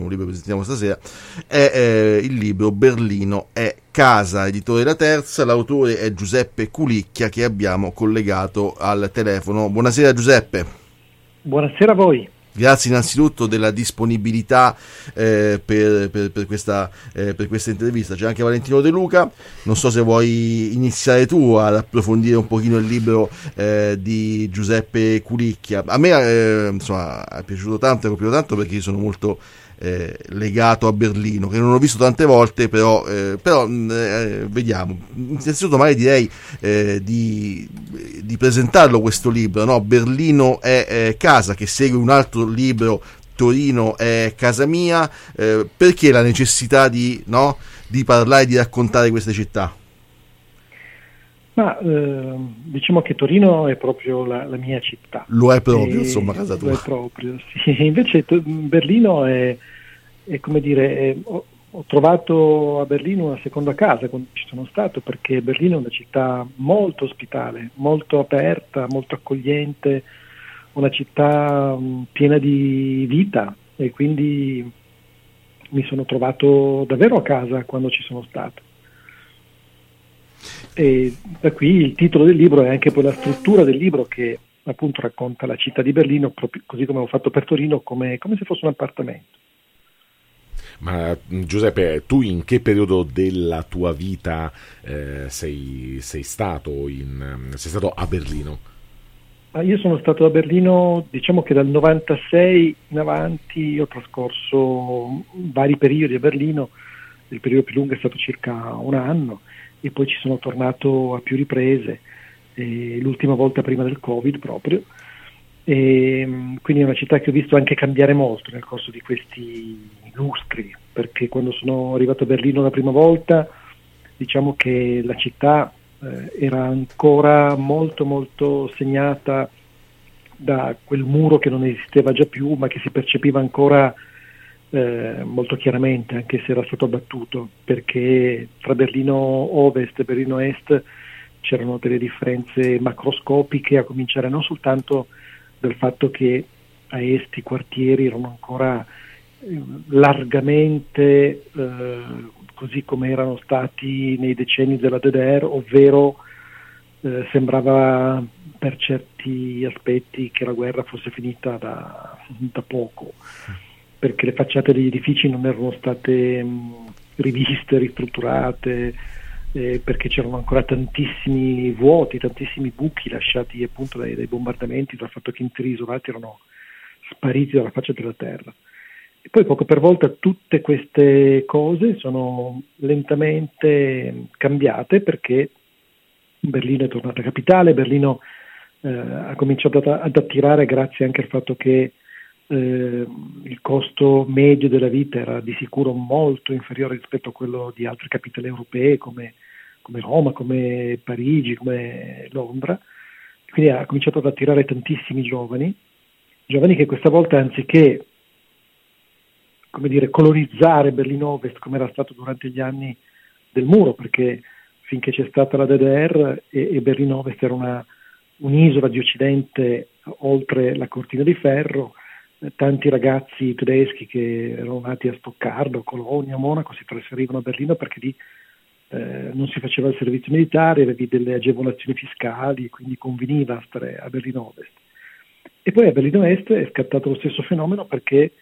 un libro che presentiamo stasera, è il libro Berlino è casa, editore La Terza. L'autore è Giuseppe Culicchia, che abbiamo collegato al telefono. Buonasera Giuseppe. Buonasera a voi. Grazie innanzitutto della disponibilità per questa intervista. C'è anche Valentino De Luca. Non so se vuoi iniziare tu ad approfondire un pochino il libro di Giuseppe Culicchia. A me insomma è piaciuto tanto, è colpito tanto perché io sono molto legato a Berlino, che non ho visto tante volte, però vediamo. Innanzitutto magari direi di presentarlo questo libro, no? Berlino è casa, che segue un altro libro, Torino è casa mia. Perché la necessità di parlare, di raccontare queste città? Ma diciamo che Torino è proprio la mia città. Lo è proprio, insomma, casa tua. Lo è proprio, sì. Invece Berlino è come dire, ho trovato a Berlino una seconda casa quando ci sono stato, perché Berlino è una città molto ospitale, molto aperta, molto accogliente, una città piena di vita, e quindi mi sono trovato davvero a casa quando ci sono stato. E da qui il titolo del libro, e anche poi la struttura del libro, che appunto racconta la città di Berlino, proprio così come ho fatto per Torino, come se fosse un appartamento. Ma Giuseppe, tu in che periodo della tua vita sei stato a Berlino? Io sono stato a Berlino, diciamo che dal 96 in avanti ho trascorso vari periodi a Berlino. Il periodo più lungo è stato circa un anno, e poi ci sono tornato a più riprese, l'ultima volta prima del Covid proprio. E quindi è una città che ho visto anche cambiare molto nel corso di questi lustri, perché quando sono arrivato a Berlino la prima volta, diciamo che la città era ancora molto molto segnata da quel muro che non esisteva già più, ma che si percepiva ancora molto chiaramente, anche se era stato abbattuto, perché tra Berlino Ovest e Berlino Est c'erano delle differenze macroscopiche, a cominciare non soltanto dal fatto che a est i quartieri erano ancora largamente così come erano stati nei decenni della DDR, ovvero sembrava per certi aspetti che la guerra fosse finita da poco, perché le facciate degli edifici non erano state riviste, ristrutturate, perché c'erano ancora tantissimi vuoti, tantissimi buchi lasciati appunto dai bombardamenti, dal fatto che interi isolati erano spariti dalla faccia della terra. E poi poco per volta tutte queste cose sono lentamente cambiate, perché Berlino è tornata capitale. Berlino ha cominciato ad attirare, grazie anche al fatto che il costo medio della vita era di sicuro molto inferiore rispetto a quello di altre capitali europee come Roma, come Parigi, come Londra. Quindi ha cominciato ad attirare tantissimi giovani che questa volta, anziché colonizzare Berlino Ovest come era stato durante gli anni del muro, perché finché c'è stata la DDR e Berlino Ovest era un'isola di occidente oltre la cortina di ferro, tanti ragazzi tedeschi che erano nati a Stoccardo, Colonia, Monaco si trasferivano a Berlino perché lì non si faceva il servizio militare, avevi delle agevolazioni fiscali, quindi conveniva a stare a Berlino Ovest. E poi a Berlino Est è scattato lo stesso fenomeno, perché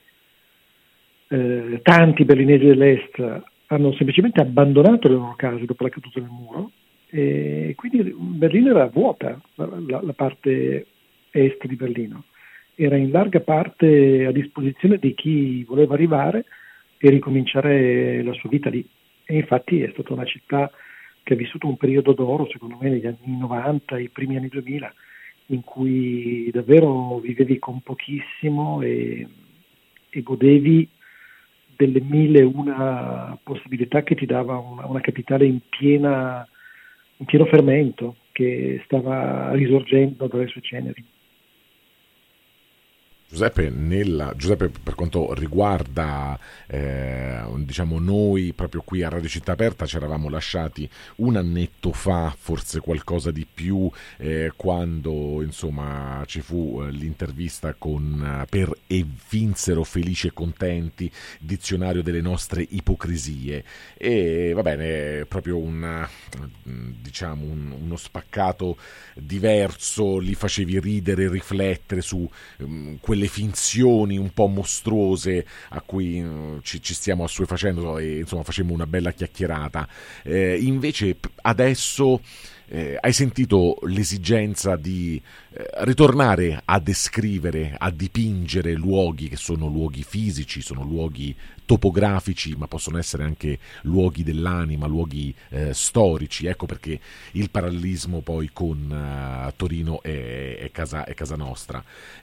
tanti berlinesi dell'Est hanno semplicemente abbandonato le loro case dopo la caduta del muro, e quindi Berlino era vuota, la parte est di Berlino era in larga parte a disposizione di chi voleva arrivare e ricominciare la sua vita lì. E infatti è stata una città che ha vissuto un periodo d'oro, secondo me, negli anni 90, i primi anni 2000, in cui davvero vivevi con pochissimo e godevi delle mille una possibilità che ti dava una capitale in pieno fermento, che stava risorgendo dalle sue ceneri. Giuseppe, per quanto riguarda diciamo noi proprio qui a Radio Città Aperta, ci eravamo lasciati un annetto fa, forse qualcosa di più, quando insomma ci fu l'intervista per E vinsero felici e contenti, dizionario delle nostre ipocrisie, e va bene, proprio uno spaccato diverso, li facevi ridere, riflettere su quelle finzioni un po' mostruose a cui ci stiamo assuefacendo, e insomma facemmo una bella chiacchierata. Invece adesso hai sentito l'esigenza di ritornare a descrivere, a dipingere luoghi che sono luoghi fisici, sono luoghi topografici, ma possono essere anche luoghi dell'anima, luoghi storici. Ecco perché il parallelismo poi con Torino è casa nostra.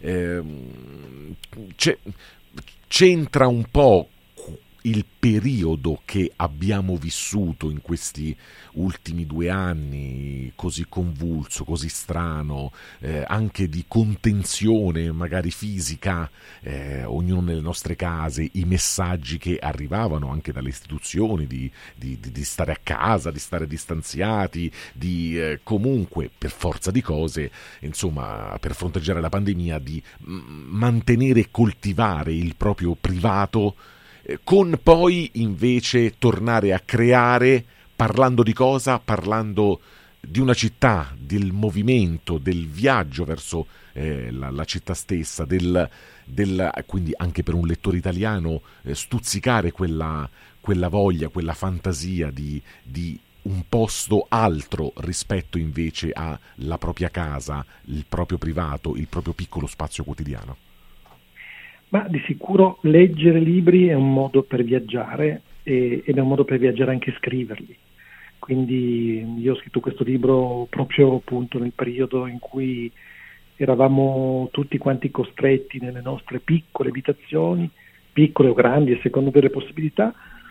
C'entra un po' il periodo che abbiamo vissuto in questi ultimi 2 anni, così convulso, così strano, anche di contenzione magari fisica, ognuno nelle nostre case, i messaggi che arrivavano anche dalle istituzioni di stare a casa, di stare distanziati, di comunque per forza di cose, insomma, per fronteggiare la pandemia, di mantenere e coltivare il proprio privato, con poi invece tornare a creare, parlando di cosa? Parlando di una città, del movimento, del viaggio verso la città stessa, quindi anche per un lettore italiano stuzzicare quella voglia, quella fantasia di un posto altro rispetto invece alla propria casa, il proprio privato, il proprio piccolo spazio quotidiano. Ma di sicuro leggere libri è un modo per viaggiare, ed è un modo per viaggiare anche scriverli. Quindi io ho scritto questo libro proprio appunto nel periodo in cui eravamo tutti quanti costretti nelle nostre piccole abitazioni, piccole o grandi a seconda delle possibilità,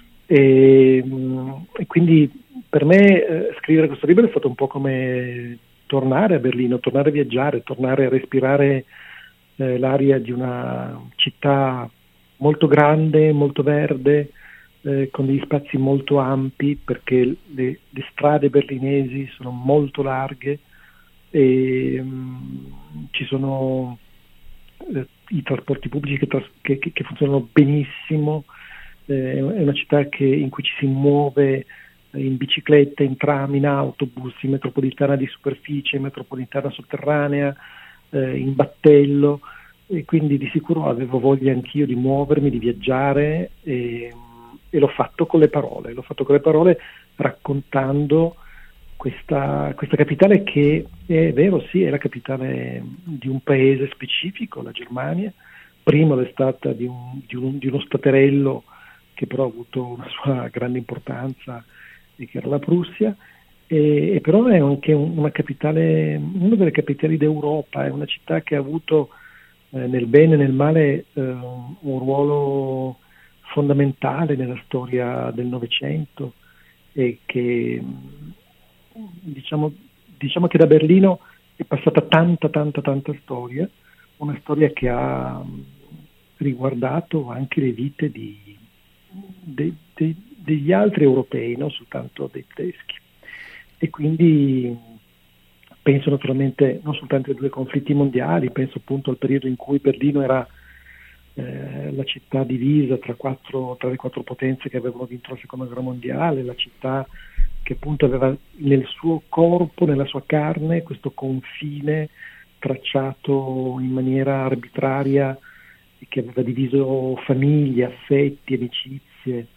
e quindi per me scrivere questo libro è stato un po' come tornare a Berlino, tornare a viaggiare, tornare a respirare l'aria di una città molto grande, molto verde, con degli spazi molto ampi, perché le strade berlinesi sono molto larghe e ci sono i trasporti pubblici che funzionano benissimo. È una città in cui ci si muove in bicicletta, in tram, in autobus, in metropolitana di superficie, in metropolitana sotterranea, in battello, e quindi di sicuro avevo voglia anch'io di muovermi, di viaggiare, e l'ho fatto con le parole, raccontando questa capitale che è vero, sì, è la capitale di un paese specifico, la Germania. Prima è stata di uno staterello che però ha avuto una sua grande importanza, e che era la Prussia. E però è anche una capitale, una delle capitali d'Europa, è una città che ha avuto nel bene e nel male un ruolo fondamentale nella storia del Novecento, e che diciamo che da Berlino è passata tanta storia, una storia che ha riguardato anche le vite degli altri europei, non soltanto dei tedeschi. E quindi penso naturalmente non soltanto ai 2 conflitti mondiali, penso appunto al periodo in cui Berlino era la città divisa tra le 4 potenze che avevano vinto la seconda guerra mondiale, la città che appunto aveva nel suo corpo, nella sua carne, questo confine tracciato in maniera arbitraria, e che aveva diviso famiglie, affetti, amicizie,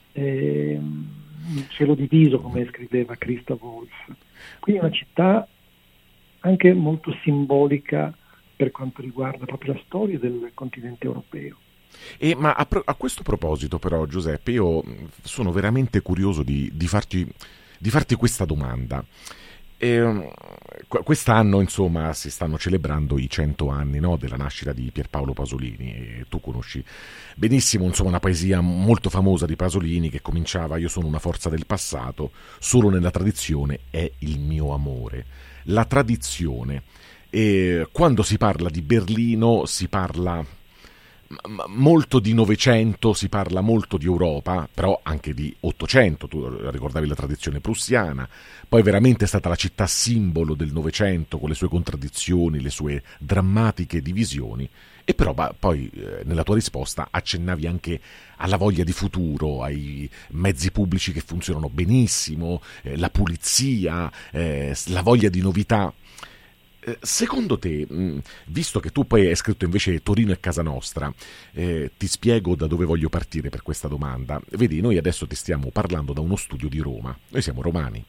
un cielo diviso, come scriveva Christa Wolf. Quindi è una città anche molto simbolica per quanto riguarda proprio la storia del continente europeo. Ma a questo proposito però, Giuseppe, io sono veramente curioso di farti questa domanda. Quest'anno, insomma, si stanno celebrando i 100 anni, no, della nascita di Pierpaolo Pasolini, e tu conosci benissimo, insomma, una poesia molto famosa di Pasolini che cominciava: io sono una forza del passato, solo nella tradizione è il mio amore. La tradizione E quando si parla di Berlino si parla molto di Novecento, si parla molto di Europa, però anche di Ottocento. Tu ricordavi la tradizione prussiana, poi veramente è stata la città simbolo del Novecento con le sue contraddizioni, le sue drammatiche divisioni. E però poi nella tua risposta accennavi anche alla voglia di futuro, ai mezzi pubblici che funzionano benissimo, la pulizia, la voglia di novità. Secondo te, visto che tu poi hai scritto invece Torino è casa nostra, ti spiego da dove voglio partire per questa domanda. Vedi, noi adesso ti stiamo parlando da uno studio di Roma, noi siamo romani,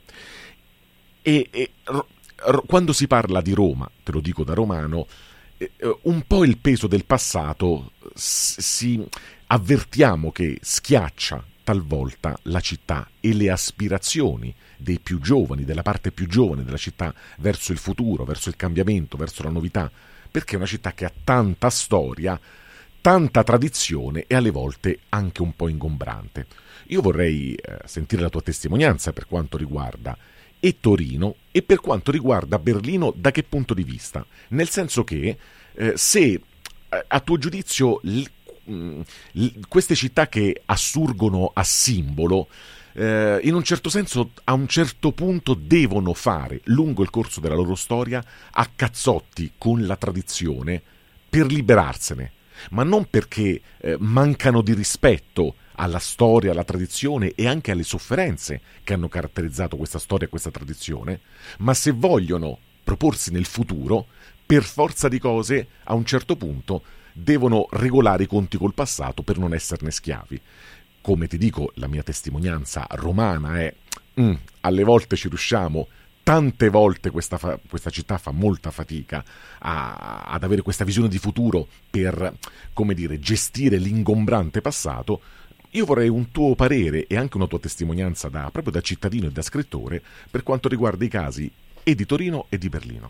e quando si parla di Roma, te lo dico da romano, un po' il peso del passato avvertiamo che schiaccia talvolta la città e le aspirazioni dei più giovani, della parte più giovane della città, verso il futuro, verso il cambiamento, verso la novità, perché è una città che ha tanta storia, tanta tradizione e alle volte anche un po' ingombrante. Io vorrei sentire la tua testimonianza per quanto riguarda e Torino e per quanto riguarda Berlino, da che punto di vista? Nel senso che se a tuo giudizio queste città che assurgono a simbolo in un certo senso a un certo punto devono fare lungo il corso della loro storia a cazzotti con la tradizione per liberarsene, ma non perché mancano di rispetto alla storia, alla tradizione e anche alle sofferenze che hanno caratterizzato questa storia e questa tradizione, ma se vogliono proporsi nel futuro, per forza di cose a un certo punto devono regolare i conti col passato per non esserne schiavi. Come ti dico, la mia testimonianza romana è alle volte ci riusciamo, tante volte questa città fa molta fatica ad avere questa visione di futuro per, come dire, gestire l'ingombrante passato. Io vorrei un tuo parere e anche una tua testimonianza proprio da cittadino e da scrittore per quanto riguarda i casi e di Torino e di Berlino.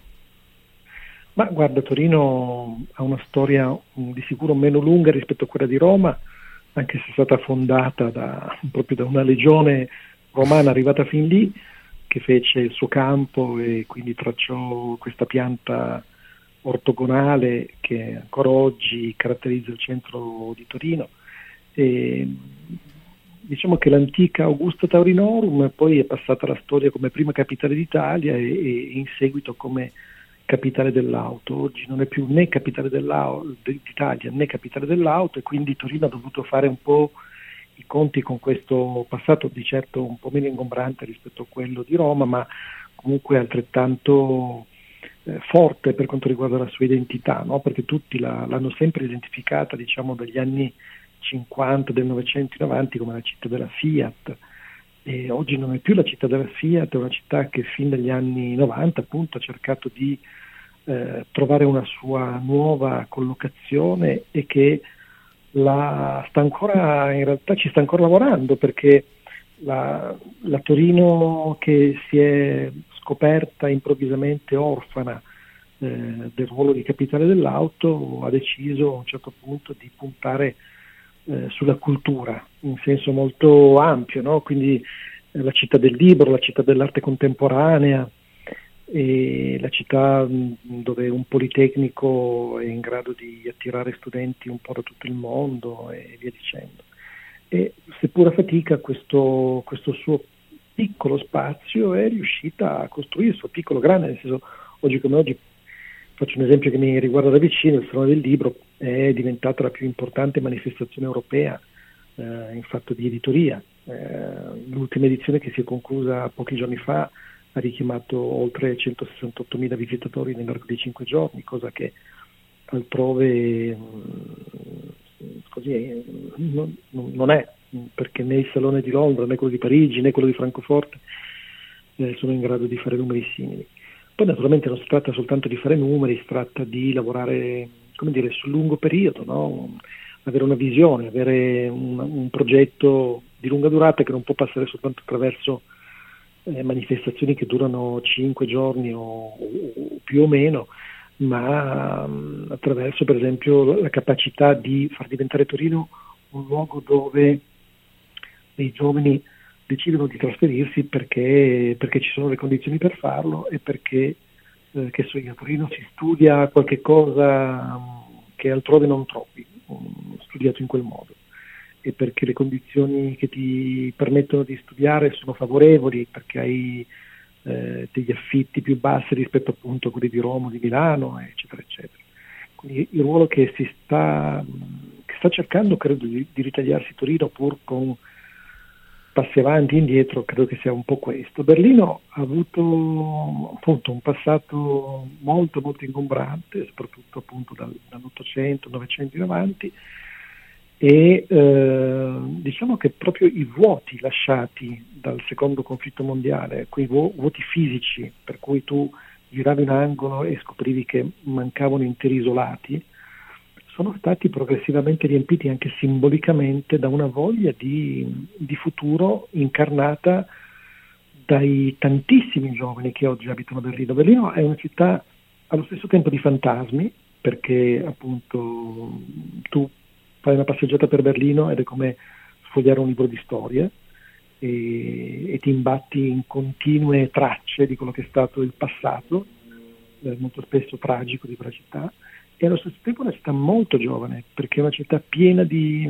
Ma guarda, Torino ha una storia di sicuro meno lunga rispetto a quella di Roma, anche se è stata fondata proprio da una legione romana arrivata fin lì, che fece il suo campo e quindi tracciò questa pianta ortogonale che ancora oggi caratterizza il centro di Torino. E diciamo che l'antica Augusta Taurinorum poi è passata alla storia come prima capitale d'Italia e in seguito come capitale dell'auto. Oggi non è più né capitale d'Italia né capitale dell'auto, e quindi Torino ha dovuto fare un po' i conti con questo passato, di certo un po' meno ingombrante rispetto a quello di Roma, ma comunque altrettanto forte per quanto riguarda la sua identità, no? Perché tutti l'hanno sempre identificata, diciamo, dagli anni 50 del Novecento in avanti come la città della Fiat, e oggi non è più la città della Fiat, è una città che fin dagli anni 90 appunto ha cercato di trovare una sua nuova collocazione e che in realtà ci sta ancora lavorando, perché la Torino che si è scoperta improvvisamente orfana del ruolo di capitale dell'auto ha deciso a un certo punto di puntare sulla cultura in senso molto ampio, no? Quindi la città del libro, la città dell'arte contemporanea, e la città dove un politecnico è in grado di attirare studenti un po' da tutto il mondo e via dicendo. E seppur a fatica questo suo piccolo spazio è riuscita a costruire il suo piccolo grande, nel senso, oggi come oggi, faccio un esempio che mi riguarda da vicino, il Salone del Libro è diventata la più importante manifestazione europea in fatto di editoria. L'ultima edizione, che si è conclusa pochi giorni fa, ha richiamato oltre 168.000 visitatori nell'arco di 5 giorni, cosa che altrove così non è, perché né il Salone di Londra, né quello di Parigi, né quello di Francoforte sono in grado di fare numeri simili. Poi naturalmente non si tratta soltanto di fare numeri, si tratta di lavorare, come dire, sul lungo periodo, no? Avere una visione, avere un progetto di lunga durata che non può passare soltanto attraverso manifestazioni che durano 5 giorni o più o meno, ma attraverso per esempio la capacità di far diventare Torino un luogo dove i giovani decidono di trasferirsi perché ci sono le condizioni per farlo e perché che so io, a Torino si studia qualche cosa che altrove non trovi, studiato in quel modo, e perché le condizioni che ti permettono di studiare sono favorevoli, perché hai degli affitti più bassi rispetto appunto a quelli di Roma, di Milano, eccetera, eccetera. Quindi il ruolo che sta cercando, credo, di ritagliarsi Torino, pur con passi avanti e indietro, credo che sia un po' questo. Berlino ha avuto appunto un passato molto molto ingombrante, soprattutto appunto dall'Ottocento, Novecento in avanti, e diciamo che proprio i vuoti lasciati dal secondo conflitto mondiale, quei vuoti fisici per cui tu giravi un angolo e scoprivi che mancavano interi isolati, sono stati progressivamente riempiti anche simbolicamente da una voglia di futuro incarnata dai tantissimi giovani che oggi abitano a Berlino. Berlino è una città allo stesso tempo di fantasmi, perché appunto tu fai una passeggiata per Berlino ed è come sfogliare un libro di storia e ti imbatti in continue tracce di quello che è stato il passato, molto spesso tragico, di quella città. E allo stesso tempo è una città molto giovane, perché è una città piena di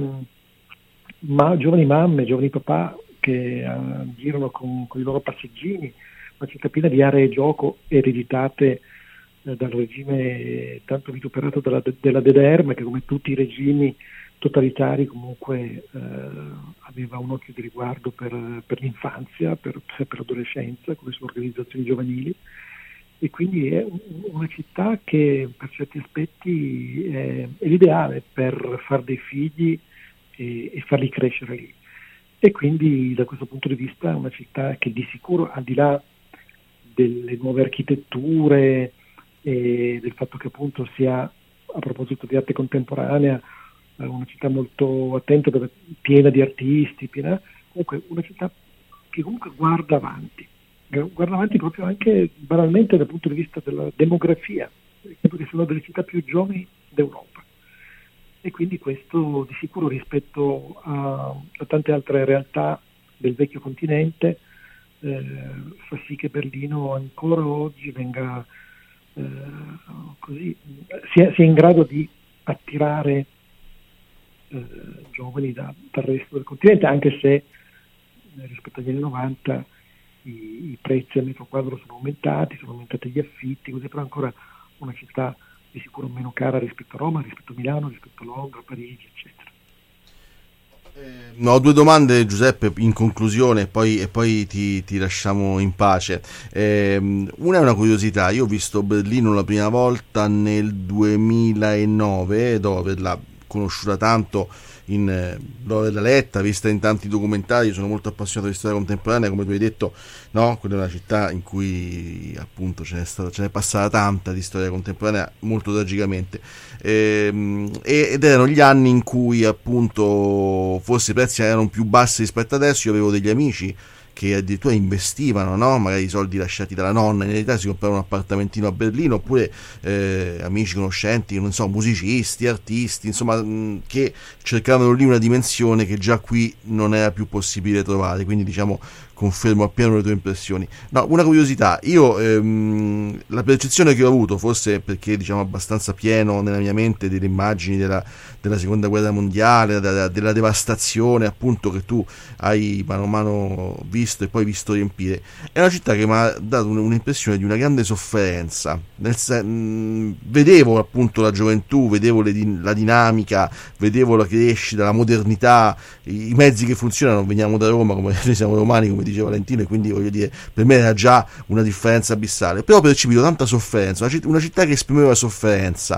giovani mamme, giovani papà che girano con i loro passeggini, una città piena di aree gioco ereditate dal regime tanto vituperato della DDR, ma che come tutti i regimi totalitari comunque aveva un occhio di riguardo per l'infanzia, per l'adolescenza, come sono organizzazioni giovanili. E quindi è una città che per certi aspetti è l'ideale per far dei figli e farli crescere lì. E quindi da questo punto di vista è una città che di sicuro, al di là delle nuove architetture e del fatto che appunto sia, a proposito di arte contemporanea, una città molto attenta, piena di artisti, comunque una città che comunque guarda avanti proprio anche banalmente dal punto di vista della demografia, perché sono delle città più giovani d'Europa, e quindi questo di sicuro rispetto a tante altre realtà del vecchio continente fa sì che Berlino ancora oggi venga sia in grado di attirare giovani dal resto del continente, anche se rispetto agli anni 90 i prezzi al metro quadro sono aumentati gli affitti, così, però ancora una città di sicuro meno cara rispetto a Roma, rispetto a Milano, rispetto a Londra, Parigi, eccetera. Ho due domande, Giuseppe, in conclusione, e poi ti lasciamo in pace. Una è una curiosità: io ho visto Berlino la prima volta nel 2009, dopo averla conosciuta tanto, l'ho letta, vista in tanti documentari. Sono molto appassionato di storia contemporanea, come tu hai detto, no? Quella è una città in cui appunto ce n'è passata tanta di storia contemporanea, molto tragicamente, ed erano gli anni in cui appunto forse i prezzi erano più bassi rispetto adesso. Io avevo degli amici che addirittura investivano, no? Magari i soldi lasciati dalla nonna in eredità, si compravano un appartamentino a Berlino, oppure amici, conoscenti, non so, musicisti, artisti, insomma, che cercavano lì una dimensione che già qui non era più possibile trovare. Quindi diciamo confermo appieno le tue impressioni. No, una curiosità: io la percezione che ho avuto, forse perché diciamo abbastanza pieno nella mia mente delle immagini della seconda guerra mondiale, della devastazione appunto che tu hai mano a mano visto e poi visto riempire, è una città che mi ha dato un'impressione di una grande sofferenza. Vedevo appunto la gioventù, vedevo la dinamica, vedevo la crescita, la modernità, i mezzi che funzionano. Veniamo da Roma, come noi siamo romani, come dice Valentino, e quindi voglio dire, per me era già una differenza abissale, però ho percepito tanta sofferenza, una città che esprimeva sofferenza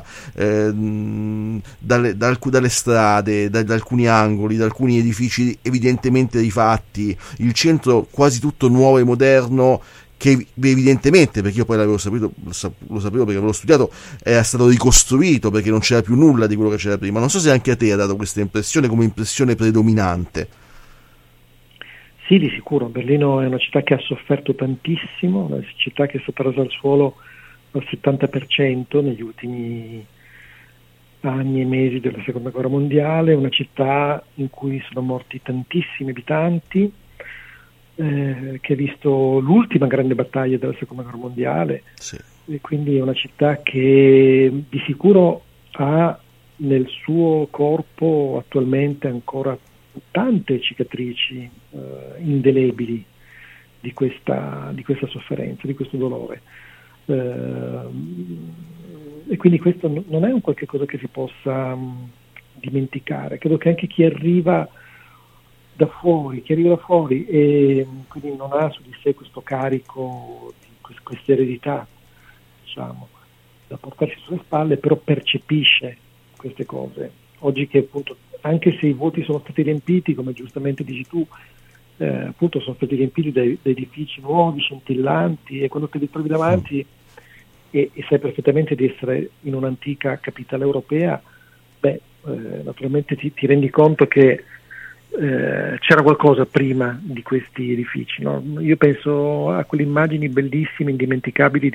dalle strade, da alcuni angoli, da alcuni edifici evidentemente rifatti, il centro quasi tutto nuovo e moderno, che evidentemente, perché io poi l'avevo saputo, lo sapevo perché avevo studiato, era stato ricostruito perché non c'era più nulla di quello che c'era prima. Non so se anche a te ha dato questa impressione come impressione predominante. Sì, di sicuro. Berlino è una città che ha sofferto tantissimo, una città che è stata rasa al suolo al 70% negli ultimi anni e mesi della seconda guerra mondiale, una città in cui sono morti tantissimi abitanti, che ha visto l'ultima grande battaglia della seconda guerra mondiale, sì, e quindi è una città che di sicuro ha nel suo corpo attualmente ancora tante cicatrici indelebili di questa sofferenza, di questo dolore. E quindi questo non è un qualche cosa che si possa dimenticare. Credo che anche chi arriva da fuori e quindi non ha su di sé questo carico, questa eredità, diciamo, da portarsi sulle spalle, però percepisce queste cose. Oggi che appunto, anche se i voti sono stati riempiti, come giustamente dici tu, appunto sono stati riempiti da edifici nuovi, scintillanti, e quando te li trovi davanti e sai perfettamente di essere in un'antica capitale europea, naturalmente ti rendi conto che c'era qualcosa prima di questi edifici, no? Io penso a quelle immagini bellissime, indimenticabili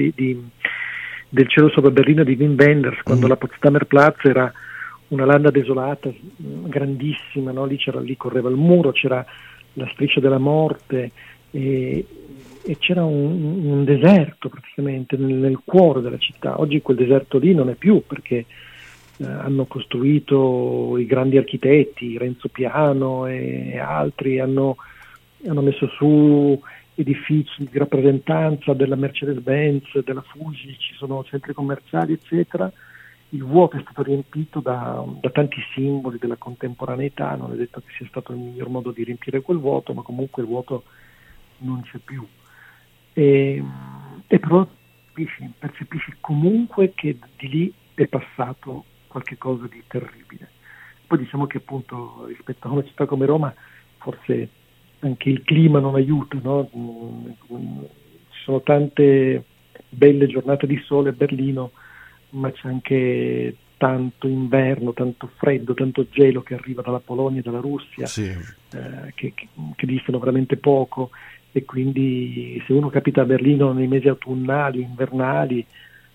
del cielo sopra Berlino di Wim Wenders, quando la Potsdamer Platz era una landa desolata, grandissima, no? Lì correva il muro, c'era la striscia della morte e c'era un deserto praticamente nel cuore della città. Oggi quel deserto lì non è più, perché hanno costruito i grandi architetti, Renzo Piano e altri, hanno messo su edifici di rappresentanza della Mercedes-Benz, della Fuji, ci sono centri commerciali, eccetera. Il vuoto è stato riempito da tanti simboli della contemporaneità. Non è detto che sia stato il miglior modo di riempire quel vuoto, ma comunque il vuoto non c'è più. E però percepisci comunque che di lì è passato qualche cosa di terribile. Poi diciamo che appunto rispetto a una città come Roma forse anche il clima non aiuta, no? Ci sono tante belle giornate di sole a Berlino, ma c'è anche tanto inverno, tanto freddo, tanto gelo che arriva dalla Polonia e dalla Russia, Sì. che distano veramente poco, e quindi se uno capita a Berlino nei mesi autunnali, invernali,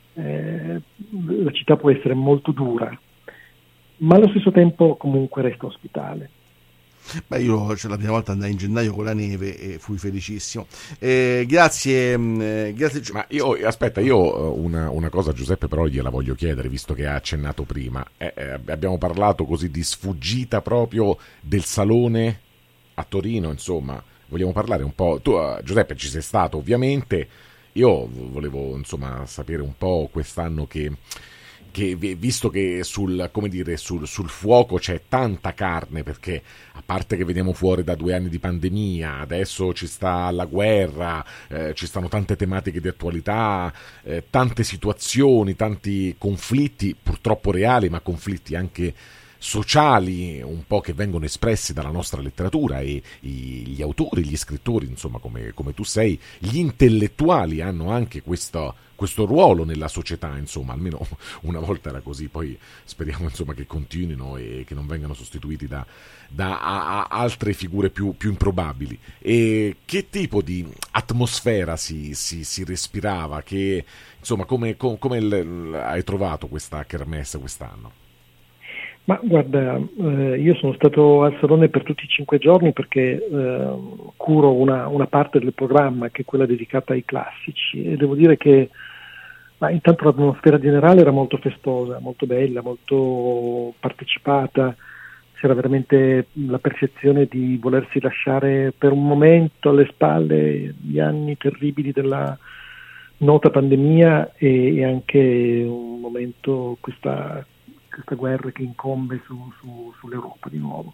la città può essere molto dura, ma allo stesso tempo comunque resta ospitale. Io la prima volta andai in gennaio con la neve e fui felicissimo. Grazie. Ma io una cosa, Giuseppe, però gliela voglio chiedere, visto che ha accennato prima. Abbiamo parlato così di sfuggita proprio del Salone a Torino, insomma, vogliamo parlare un po'. Tu, Giuseppe, ci sei stato ovviamente. Io volevo insomma sapere un po' quest'anno che visto che sul fuoco c'è tanta carne, perché a parte che veniamo fuori da 2 anni di pandemia, adesso ci sta la guerra, ci stanno tante tematiche di attualità, tante situazioni, tanti conflitti purtroppo reali, ma conflitti anche sociali un po' che vengono espressi dalla nostra letteratura, e gli autori, gli scrittori, insomma, come tu sei, gli intellettuali hanno anche questo ruolo nella società, insomma, almeno una volta era così, poi speriamo insomma che continuino e che non vengano sostituiti da altre figure più improbabili. E che tipo di atmosfera si respirava? Che insomma, come hai trovato questa kermesse quest'anno? Ma guarda, io sono stato al Salone per tutti i 5 giorni perché curo una parte del programma che è quella dedicata ai classici, e devo dire che intanto l'atmosfera generale era molto festosa, molto bella, molto partecipata. C'era veramente la percezione di volersi lasciare per un momento alle spalle gli anni terribili della nota pandemia e anche un momento questa guerra che incombe sull'Europa di nuovo.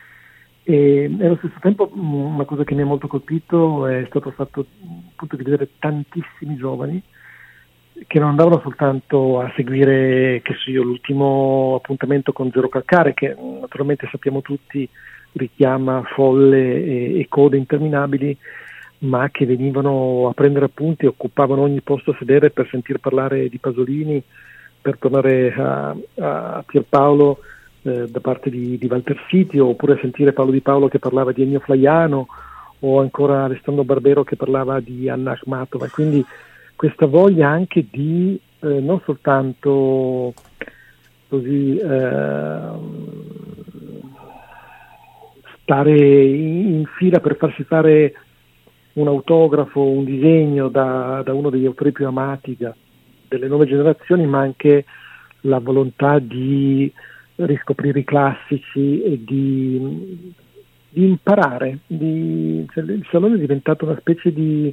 E allo stesso tempo una cosa che mi ha molto colpito è stato il fatto appunto di vedere tantissimi giovani che non andavano soltanto a seguire, che so io, l'ultimo appuntamento con Zero Calcare, che naturalmente sappiamo tutti richiama folle e code interminabili, ma che venivano a prendere appunti e occupavano ogni posto a sedere per sentir parlare di Pasolini, per tornare a Pierpaolo da parte di Walter Siti, oppure a sentire Paolo Di Paolo che parlava di Ennio Flaiano, o ancora Alessandro Barbero che parlava di Anna Akhmatova. Quindi questa voglia anche di non soltanto così stare in fila per farsi fare un autografo, un disegno da uno degli autori più amati delle nuove generazioni, ma anche la volontà di riscoprire i classici e di imparare. Il salone è diventato una specie di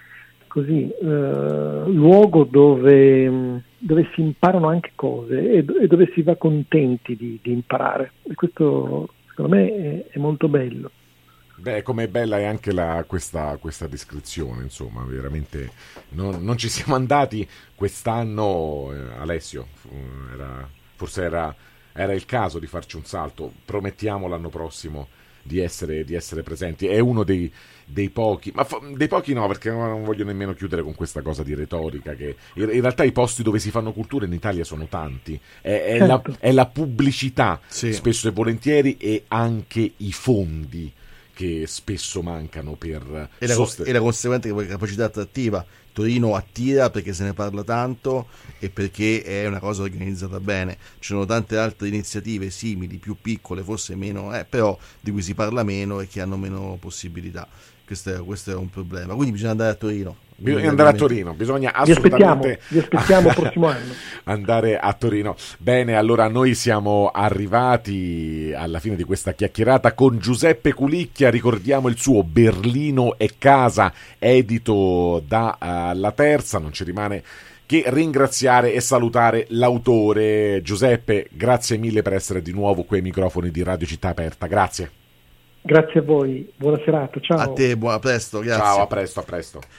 luogo dove si imparano anche cose e dove si va contenti di imparare, e questo secondo me è molto bello. Beh, com'è bella è anche questa descrizione, insomma, veramente non ci siamo andati quest'anno, Alessio, forse era il caso di farci un salto. Promettiamo l'anno prossimo di essere presenti. È uno dei pochi, ma dei pochi no, perché non voglio nemmeno chiudere con questa cosa di retorica, che in realtà i posti dove si fanno cultura in Italia sono tanti, Certo. è la pubblicità, Sì. spesso e volentieri, e anche i fondi che spesso mancano per E la conseguente capacità attrattiva. Torino attira perché se ne parla tanto e perché è una cosa organizzata bene. Ci sono tante altre iniziative simili, più piccole, forse meno, però di cui si parla meno e che hanno meno possibilità. Questo è un problema. Quindi bisogna andare a Torino. Bisogna andare a Torino, bisogna Vi assolutamente aspettiamo il prossimo anno. andare a Torino. Bene, allora noi siamo arrivati alla fine di questa chiacchierata con Giuseppe Culicchia. Ricordiamo il suo Berlino è casa, edito da La Terza. Non ci rimane che ringraziare e salutare l'autore. Giuseppe, grazie mille per essere di nuovo qui ai microfoni di Radio Città Aperta. Grazie. Grazie a voi, buona serata, ciao. A te, a presto, grazie. Ciao, a presto.